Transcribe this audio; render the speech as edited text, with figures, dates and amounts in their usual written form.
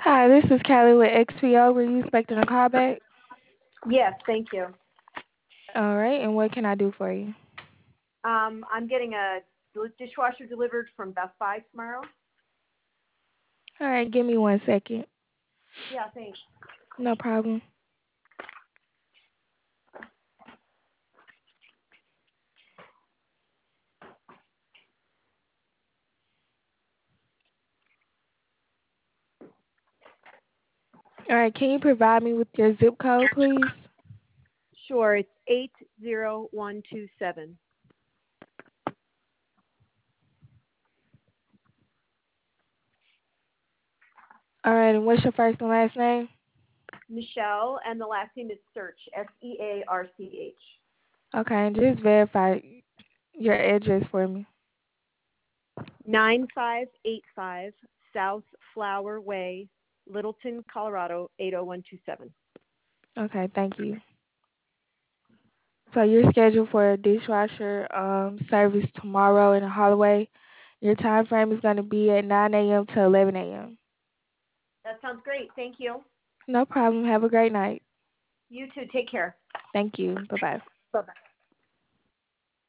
Hi, this is Callie with XPO. Were you expecting a call back? Yes, thank you. All right, and what can I do for you? I'm getting a dishwasher delivered from Best Buy tomorrow. All right, give me 1 second. Yeah, thanks. No problem. All right, can you provide me with your zip code, please? Sure, it's 80127. All right, and what's your first and last name? Michelle, and the last name is Search, Search. Okay, and just verify your address for me. 9585 South Flower Way, Littleton, Colorado, 80127. Okay, thank you. So you're scheduled for a dishwasher service tomorrow in Holloway. Your time frame is going to be at 9 a.m. to 11 a.m. That sounds great. Thank you. No problem. Have a great night. You too. Take care. Thank you. Bye-bye. Bye-bye.